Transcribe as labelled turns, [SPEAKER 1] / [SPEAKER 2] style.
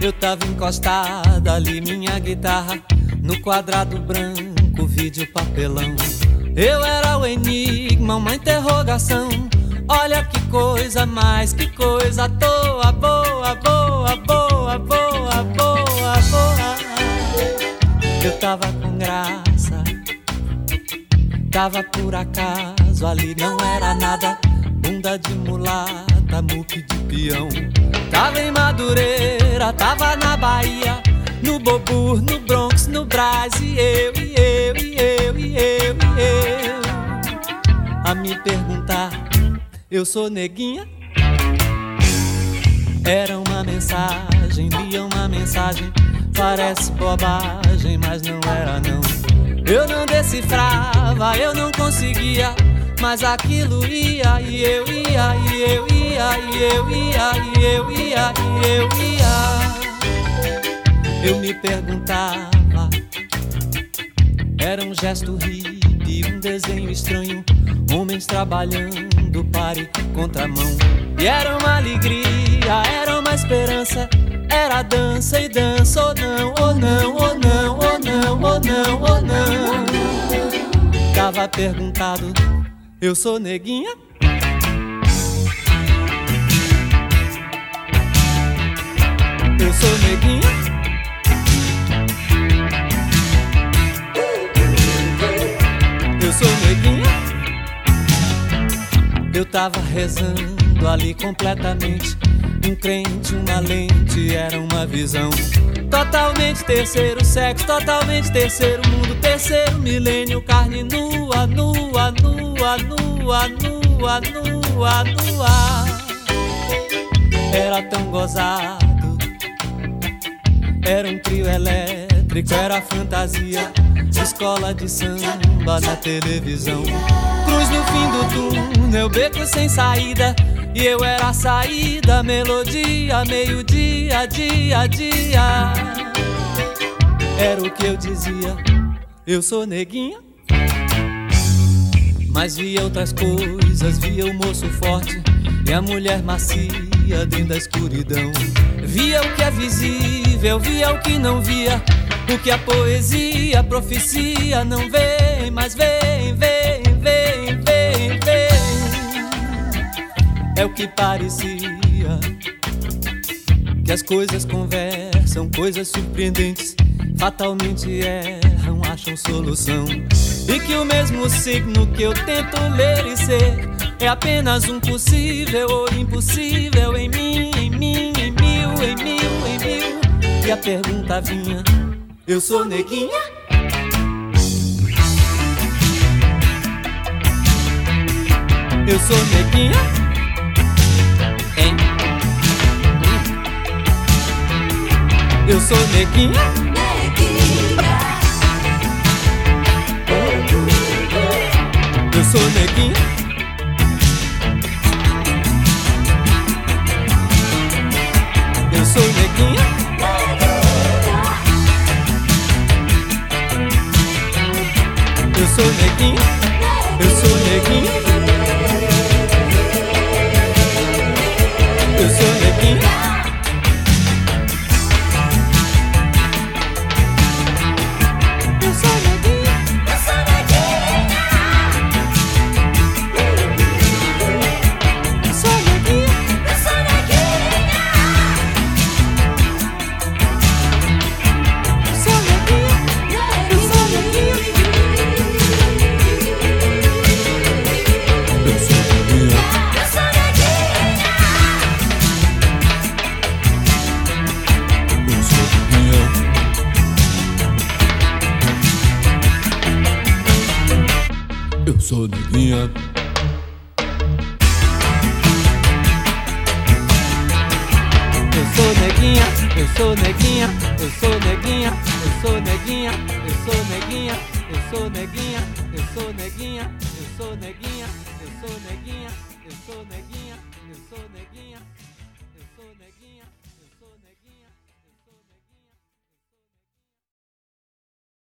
[SPEAKER 1] Eu tava encostada ali, minha guitarra no quadrado branco, vídeo papelão. Eu era o enigma, uma interrogação. Olha que coisa mais, que coisa à toa, boa, boa, boa, boa, boa, boa. Eu tava com graça, tava por acaso, ali não era nada. Bunda de mulata, muque de peão. Tava em Madureira, tava na Bahia, no Bobur, no Bronx, no Brás. E eu, e eu, e eu, e eu, e eu a me perguntar, eu sou neguinha? Era uma mensagem, lia uma mensagem. Parece bobagem, mas não era não. Eu não decifrava, eu não conseguia, mas aquilo ia, e eu ia, e eu ia, e eu ia, e eu ia, e eu ia. Eu me perguntava, era um gesto hippie, um desenho estranho, homens trabalhando, pare, contramão. E era uma alegria, era uma esperança, era dança e dança, ou não, ou não, ou não, ou não, ou não, ou não. Tava perguntado, eu sou neguinha? Eu sou neguinha? Eu sou neguinha? Eu tava rezando ali completamente, um crente, uma lente, era uma visão. Totalmente terceiro sexo, totalmente terceiro mundo, terceiro milênio, carne nua, nua, nua, nua, nua, nua, nua. Era tão gozado, era um trio elétrico, era fantasia, escola de samba na televisão. Cruz no fim do túnel, beco sem saída, e eu era a saída, melodia, meio-dia, dia, dia. Era o que eu dizia, eu sou neguinha. Mas via outras coisas, via o moço forte e a mulher macia dentro da escuridão. Via o que é visível, via o que não via, o que a poesia, a profecia não vem, mas vem, vem, vem, vem, vem. É o que parecia, que as coisas conversam, coisas surpreendentes, fatalmente erram, acham solução. E que o mesmo signo que eu tento ler e ser é apenas um possível ou impossível em mim, em mim, em mil, em mil, em mil. E a pergunta vinha, eu sou neguinha? Eu sou neguinha? Hein? Eu sou neguinha? Eu sou neguinha? Eu sou neguinha? Eu sou neguinha? Eu sou neguinha? Eu sou neguinha? Eu sou neguinha? Eu sou neguinha? Eu sou neguinha? Eu sou neguinha. Eu sou neguinha, eu sou neguinha, eu sou neguinha, eu sou neguinha, eu sou neguinha, eu sou neguinha, eu sou neguinha, eu sou neguinha, eu sou neguinha, eu sou neguinha, eu sou neguinha.